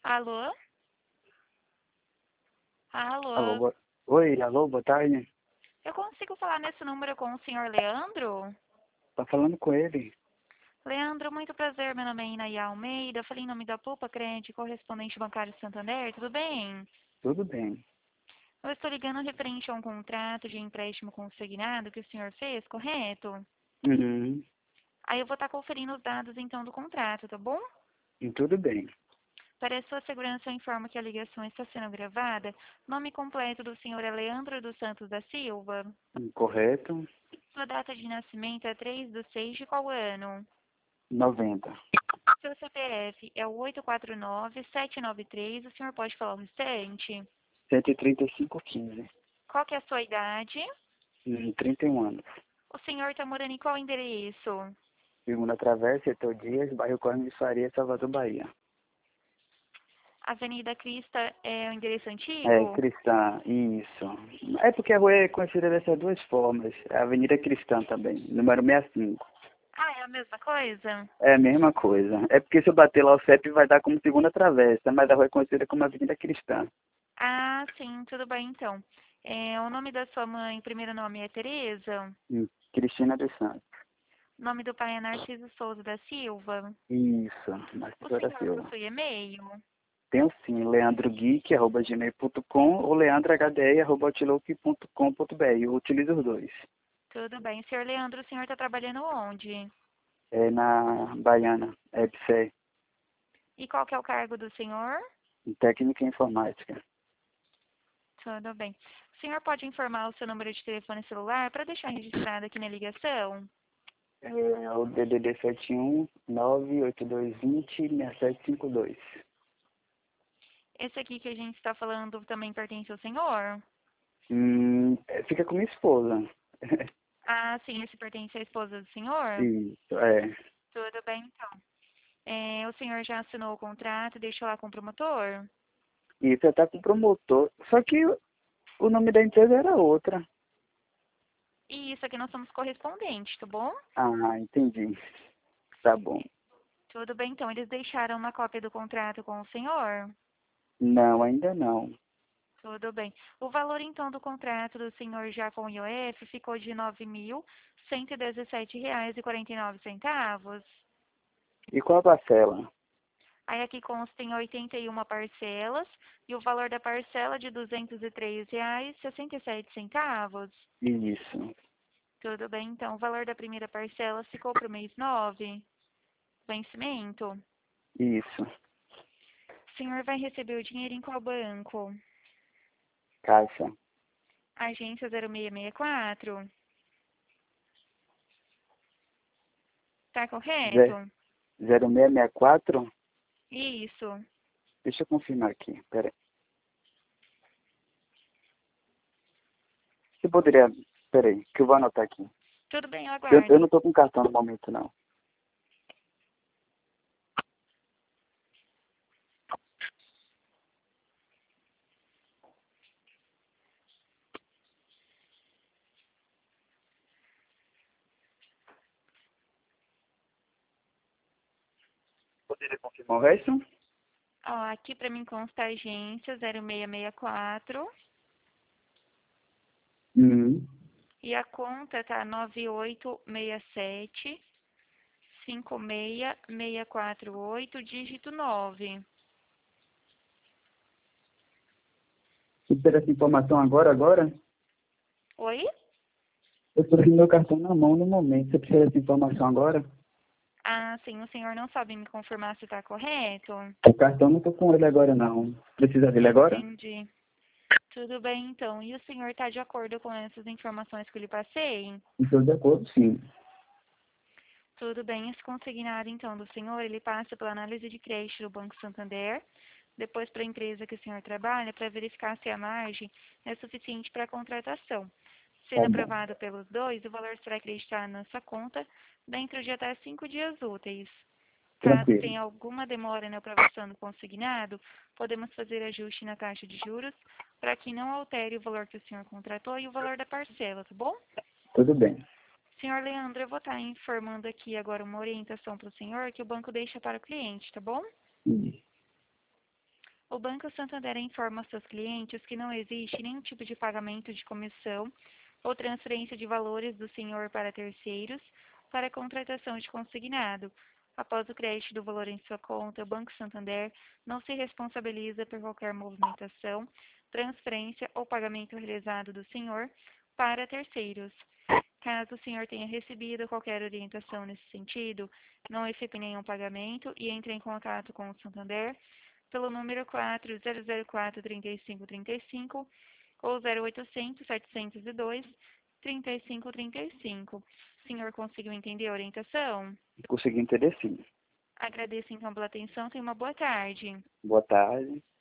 Alô? Alô, Alô? oi, alô, boa tarde. Eu consigo falar nesse número com o senhor Leandro? Tá falando com ele? Leandro, muito prazer. Meu nome é Inaia Almeida. Eu falei em nome da Poupa Crédito, correspondente bancário Santander. Tudo bem? Tudo bem. Eu estou ligando referente a um contrato de empréstimo consignado que o senhor fez, correto? Uhum. Aí eu vou estar conferindo os dados então do contrato, tá bom? Tudo bem. Para a sua segurança, eu informo que a ligação está sendo gravada. Nome completo do senhor é Leandro dos Santos da Silva. Correto? Sua data de nascimento é 3/6 de qual ano? 90. Seu CPF é o 849-793. O senhor pode falar o restante? 135,15. Qual que é a sua idade? 31 anos. O senhor está morando em qual endereço? Segunda Travessa, Setor Dias, bairro Cosme de Faria, Salvador, Bahia. Avenida Crista é o endereço É, antigo? Cristã, isso. É porque a rua é conhecida dessas duas formas. É a Avenida Cristã também, número 65. Ah, é a mesma coisa? É a mesma coisa. É porque se eu bater lá o CEP vai dar como Segunda Travessa, mas a rua é conhecida como Avenida Cristã. Ah, sim, tudo bem então. O nome da sua mãe, primeiro nome é Tereza? Cristina dos Santos. O nome do pai é Narciso Souza da Silva? Isso, O Narciso da senhor Silva. possui e-mail? Tenho sim, leandrogeek@gmail.com ou leandrohdi@outlook.com.br. Eu utilizo os dois. Tudo bem. Senhor Leandro, o senhor está trabalhando onde? É na Baiana, EBSE, E qual que é o cargo do senhor? Técnica Informática. Tudo bem. O senhor pode informar o seu número de telefone celular para deixar registrado aqui na ligação? É o DDD 71 98220 6752. Esse aqui que a gente está falando também pertence ao senhor? Fica com minha esposa. Ah, sim, esse pertence à esposa do senhor? Isso, é. Tudo bem, então. O senhor já assinou o contrato e deixou lá com o promotor? Isso, tá com o promotor. Só que o nome da empresa era outra. E isso aqui nós somos correspondentes, tá bom? Ah, entendi. Tá bom. Tudo bem, então. Eles deixaram uma cópia do contrato com o senhor? Não, ainda não. Tudo bem. O valor, então, do contrato do senhor já com o IOF ficou de R$ 9.117,49. E qual a parcela? Aí aqui consta em 81 parcelas e o valor da parcela de R$ 203,67. Isso, Tudo bem, então. O valor da primeira parcela ficou para o mês 9, vencimento. isso. O senhor vai receber o dinheiro em qual banco? Caixa. Agência 0664. Tá Ze- correto? 0664? Isso. Deixa eu confirmar aqui. Pera aí. Você poderia... Pera aí, que eu vou anotar aqui. Tudo bem, eu Eu aguardo. não tô com cartão no momento, não. Poderia confirmar o resto? Ó, aqui para mim consta a agência 0664 Uhum. e a conta tá 9867 56648, dígito 9. Você precisa essa informação agora? Oi? Eu tô com meu cartão na mão no momento. Você precisa dessa informação agora? Ah, sim, o senhor não sabe me confirmar se está correto? O cartão não tô com ele agora, não. Precisa dele agora? Entendi. Tudo bem, então. E o senhor está de acordo com essas informações que eu lhe passei? Estou de acordo, sim. Tudo bem. Esse consignado, então, do senhor, ele passa pela análise de crédito do Banco Santander, depois para a empresa que o senhor trabalha, para verificar se a margem é suficiente para a contratação. Sendo Tá bom. aprovado pelos dois, o valor será acreditado na sua conta dentro de até 5 dias úteis. Caso Tranquilo. tenha alguma demora na aprovação do consignado, podemos fazer ajuste na taxa de juros para que não altere o valor que o senhor contratou e o valor da parcela, tá bom? Tudo bem. Senhor Leandro, eu vou estar informando aqui agora uma orientação para o senhor que o banco deixa para o cliente, tá bom? Isso. O Banco Santander informa aos seus clientes que não existe nenhum tipo de pagamento de comissão ou transferência de valores do senhor para terceiros para a contratação de consignado. Após o crédito do valor em sua conta, o Banco Santander não se responsabiliza por qualquer movimentação, transferência ou pagamento realizado do senhor para terceiros. Caso o senhor tenha recebido qualquer orientação nesse sentido, não efetue nenhum pagamento e entre em contato com o Santander pelo número 4004-3535 ou 0800-702-3535. O senhor conseguiu entender a orientação? Consegui entender sim. Agradeço então pela atenção. Tenha uma boa tarde. Boa tarde.